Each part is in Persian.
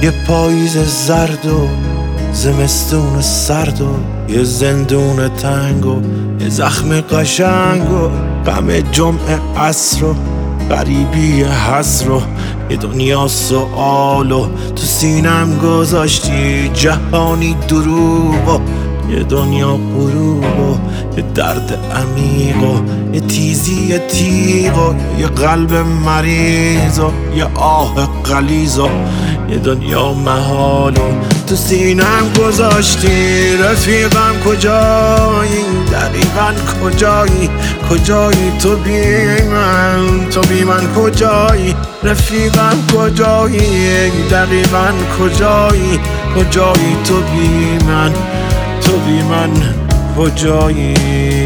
یه پاییز زرد و زمستون سرد و یه زندون تنگ و یه زخم قشنگ و غم جمعه عصر و غریبی حسر و یه دنیا سؤال و تو سینم گذاشتی جهانی دروغ و یه دنیا غروب و یه درد عمیق و یه تیزی تیغ و یه قلب مریض و یه آه غلیظ و یه دنیا محال و تو سینم گذاشتی. رفیقم کجایی؟ دقیقاً کجایی؟ کجایی تو بی من؟ تو بی من کجایی؟ رفیقم کجایی؟ دقیقاً کجایی؟ کجایی تو بی من؟ تو بی من کجایی؟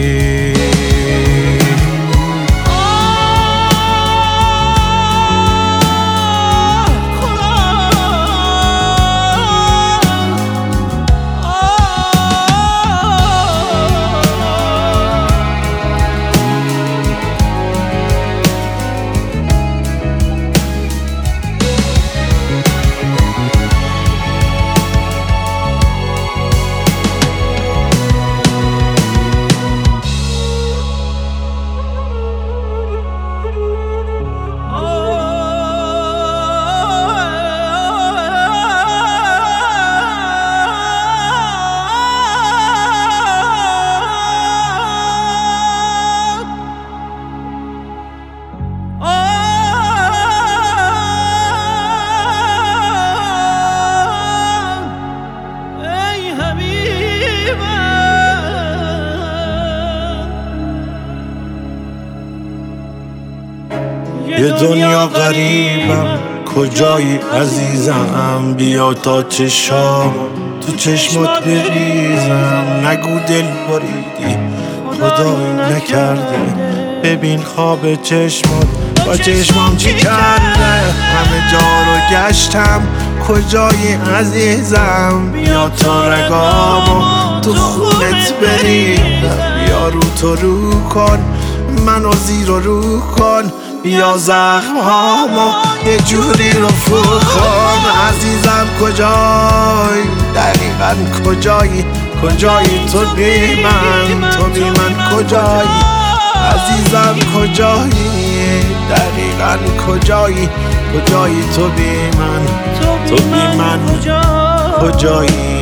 یه دنیا غریبم، کجایی عزیزم؟ بیا تا چشام تو چشمات بریزم. نگو دل بریدی خدایی نکرده، ببین خواب چشمات با چشمام چی کرده. همه جا رو گشتم، کجایی عزیزم؟ بیا تا رگامو تو خونت بریزم. بیا رو تو رو کن، منو زیر و رو کن. بیا زخم‌هامو یه جوری رفو کن. عزیزم کجایی؟ دقیقاً کجایی؟ کجایی تو بی من؟ تو بی من کجایی؟ عزیزم کجایی؟ دقیقاً کجایی؟ کجایی تو بی من؟ تو بی من کجایی؟